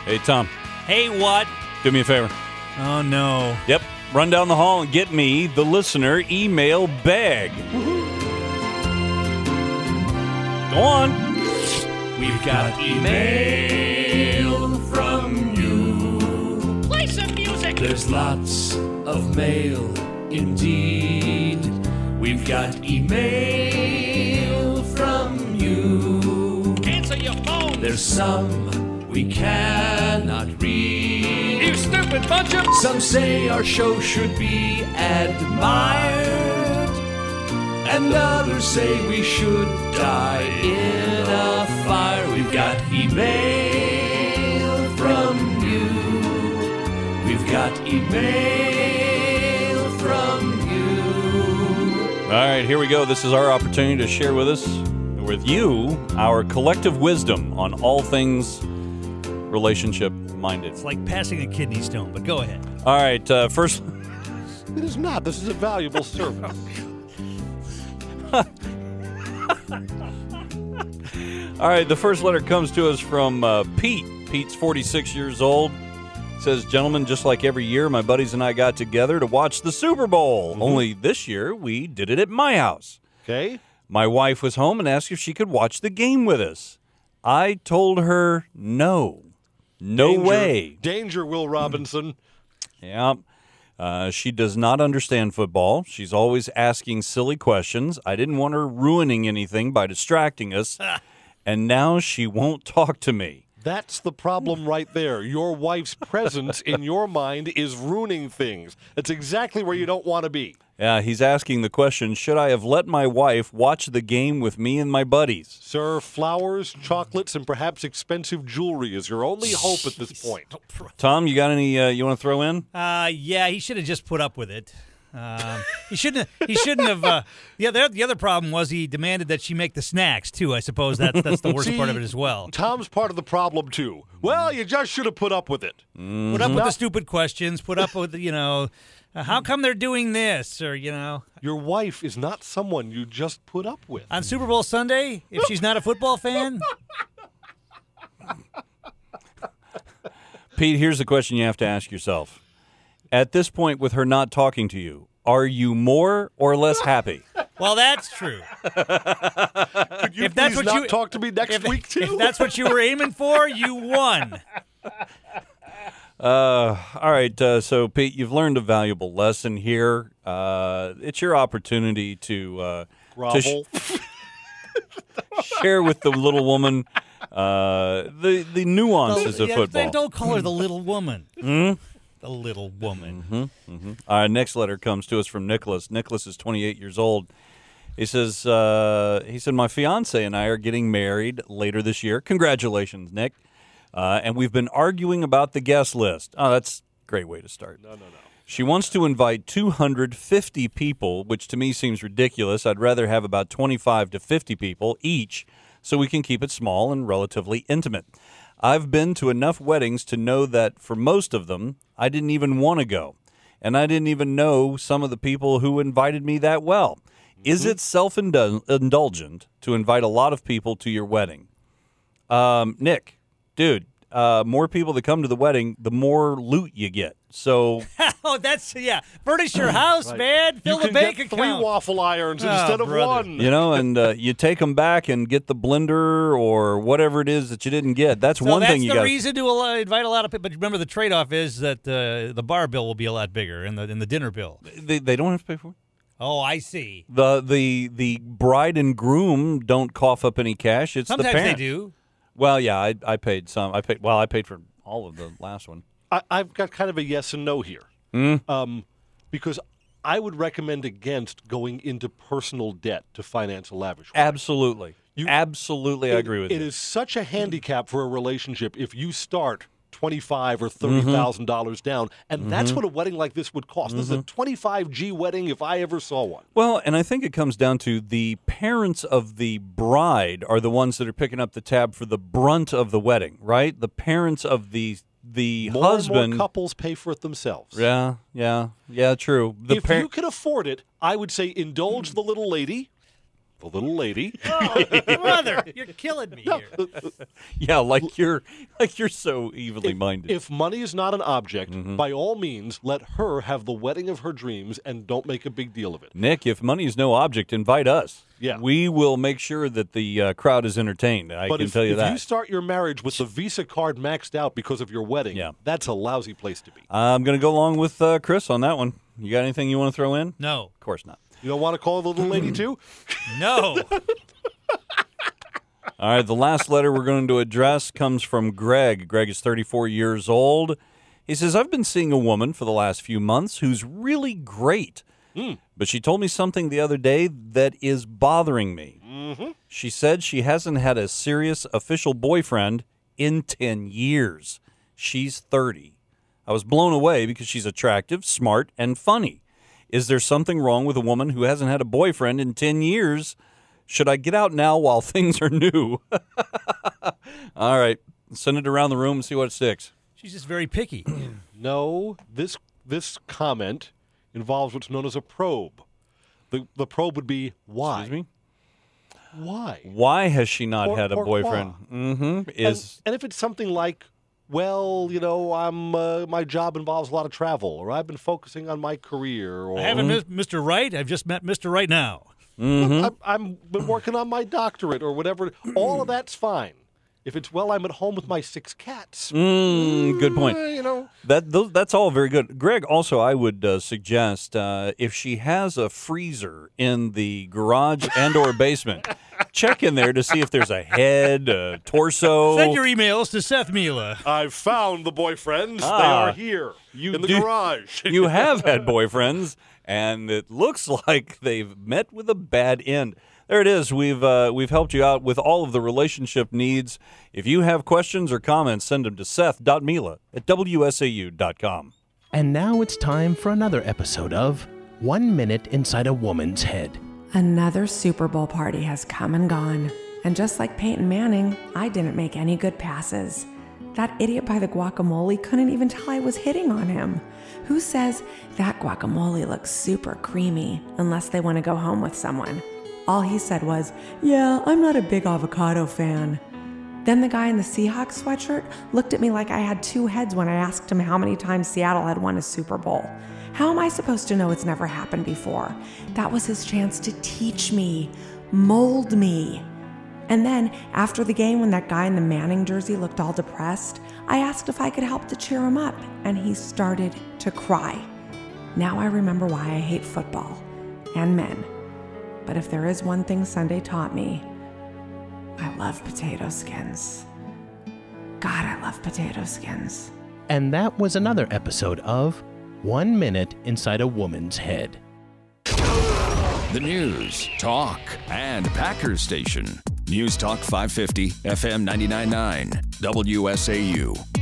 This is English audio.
Hey, Tom, Hey, what? do me a favor. Oh, no. Yep, run down the hall and get me the listener email bag. Go on. We've got email from you. Play some music. There's lots of mail indeed. We've got email from you. Answer your phone. There's some we cannot read. You stupid bunch of... Some say our show should be admired, and others say we should die in a fire. We've got email from you. We've got email from you. All right, here we go. This is our opportunity to share with you, our collective wisdom on all things relationship-minded. It's like passing a kidney stone, but go ahead. All right, first... It is not. This is a valuable service. All right, the first letter comes to us from Pete. Pete's 46 years old. Says, gentlemen, just like every year, my buddies and I got together to watch the Super Bowl. Only this year, we did it at my house. Okay. My wife was home and asked if she could watch the game with us. I told her no. No way. Danger, Will Robinson. Yeah. She does not understand football. She's always asking silly questions. I didn't want her ruining anything by distracting us. And now she won't talk to me. That's the problem right there. Your wife's presence in your mind is ruining things. That's exactly where you don't want to be. Yeah, he's asking the question, should I have let my wife watch the game with me and my buddies? Sir, flowers, chocolates, and perhaps expensive jewelry is your only hope at this point. Tom, you got any you want to throw in? Yeah, he should have just put up with it. He shouldn't have. The other problem was he demanded that she make the snacks too. I suppose that's the worst part of it as well. Tom's part of the problem, too. Well, you just should have put up with it. Put up with the stupid questions. Put up with how come they're doing this, or Your wife is not someone you just put up with. on Super Bowl Sunday if she's not a football fan. Pete, here's the question you have to ask yourself. At this point, with her not talking to you, are you more or less happy? Well, that's true. Could you If that's please what not you- talk to me next week, too? If that's what you were aiming for, you won. All right, so Pete, you've learned a valuable lesson here. It's your opportunity to Grovel. share with the little woman the nuances of football. Don't call her the little woman. The little woman. All right, next letter comes to us from Nicholas. Nicholas is 28 years old. He says, my fiance and I are getting married later this year. Congratulations, Nick. And we've been arguing about the guest list. Oh, that's a great way to start. No. She wants to invite 250 people, which to me seems ridiculous. I'd rather have about 25 to 50 people each so we can keep it small and relatively intimate. I've been to enough weddings to know that for most of them, I didn't even want to go. And I didn't even know some of the people who invited me that well. Is it self-indulgent to invite a lot of people to your wedding? Nick, dude, more people that come to the wedding, the more loot you get. So, Oh, furnish your house, Right. man. Fill You the can bank get account. 3 waffle irons Oh, instead of brother. 1. and you take them back and get the blender or whatever it is that you didn't get. That's one thing you got. That's the reason to invite a lot of people. But remember, the trade-off is that the bar bill will be a lot bigger and the dinner bill. They don't have to pay for it. Oh, I see. The bride and groom don't cough up any cash. It's Sometimes the parents. they do. Well, yeah, I paid some. I paid for all of the last one. I've got kind of a yes and no here. Because I would recommend against going into personal debt to finance a lavish wedding. Absolutely. Absolutely, I agree with you. It is such a handicap for a relationship if you start $25,000 or $30,000 down, and that's what a wedding like this would cost. This is a $25,000 wedding if I ever saw one. Well, and I think it comes down to the parents of the bride are the ones that are picking up the tab for the brunt of the wedding, right? The parents of the More husband. and more couples pay for it themselves. Yeah, true. If you can afford it, I would say indulge the little lady. the little lady. Brother, you're killing me here. Yeah, like you're so evenly minded. If money is not an object, by all means, let her have the wedding of her dreams and don't make a big deal of it. Nick, if money is no object, invite us. Yeah. We will make sure that the crowd is entertained. I can tell you if that. you start your marriage with the Visa card maxed out because of your wedding, Yeah. that's a lousy place to be. I'm going to go along with Chris on that one. You got anything you want to throw in? No. Of course not. You don't want to call the little lady too? No. All right, the last letter we're going to address comes from Greg. Greg is 34 years old. He says, I've been seeing a woman for the last few months who's really great, but she told me something the other day that is bothering me. She said she hasn't had a serious official boyfriend in 10 years. She's 30. I was blown away because she's attractive, smart, and funny. Is there something wrong with a woman who hasn't had a boyfriend in 10 years? Should I get out now while things are new? All right. Send it around the room and see what sticks. She's just very picky. No, this comment involves what's known as a probe. The probe would be why? Excuse me? Why? Why has she not had a Or boyfriend? and if it's something like, well, you know, my job involves a lot of travel, or I've been focusing on my career, or I haven't met Mr. Right. I've just met Mr. Right now. I've been working on my doctorate, or whatever. All of that's fine. If it's, well, I'm at home with my 6 cats. Good point. You know. That's all very good. Greg, also, I would suggest if she has a freezer in the garage and or basement, check in there to see if there's a head, a torso. Send your emails to Seth Mila. I've found the boyfriends. They Ah, are here in the do- garage. You have had boyfriends, and it looks like they've met with a bad end. There it is. We've helped you out with all of the relationship needs. If you have questions or comments, send them to seth.mila@wsau.com. And now it's time for another episode of 1 Minute Inside a Woman's Head. Another Super Bowl party has come and gone. And just like Peyton Manning, I didn't make any good passes. That idiot by the guacamole couldn't even tell I was hitting on him. Who says that guacamole looks super creamy unless they want to go home with someone? All he said was, yeah, I'm not a big avocado fan. Then the guy in the Seahawks sweatshirt looked at me like I had 2 heads when I asked him how many times Seattle had won a Super Bowl. How am I supposed to know it's never happened before? That was his chance to teach me, mold me. And then, after the game, when that guy in the Manning jersey looked all depressed, I asked if I could help to cheer him up, and he started to cry. Now I remember why I hate football and men. But if there is one thing Sunday taught me, I love potato skins. God, I love potato skins. And that was another episode of 1 Minute Inside a Woman's Head. The news, talk, and Packers station. News Talk 550, FM 99.9, WSAU.